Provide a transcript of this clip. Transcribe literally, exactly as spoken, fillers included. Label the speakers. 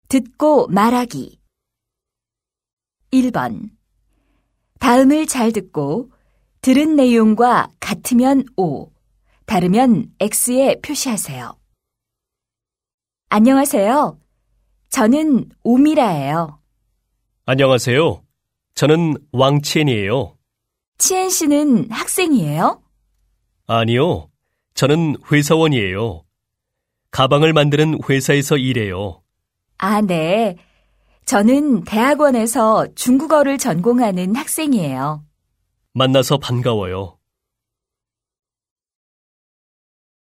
Speaker 1: 듣고 말하기. 일 번. 다음을 잘 듣고 들은 내용과 같으면 O, 다르면 X에 표시하세요. 안녕하세요. 저는 오미라예요.
Speaker 2: 안녕하세요. 저는 왕치엔이에요.
Speaker 1: 치엔 씨는 학생이에요?
Speaker 2: 아니요. 저는 회사원이에요. 가방을 만드는 회사에서 일해요.
Speaker 1: 아, 네. 저는 대학원에서 중국어를 전공하는 학생이에요.
Speaker 2: 만나서 반가워요.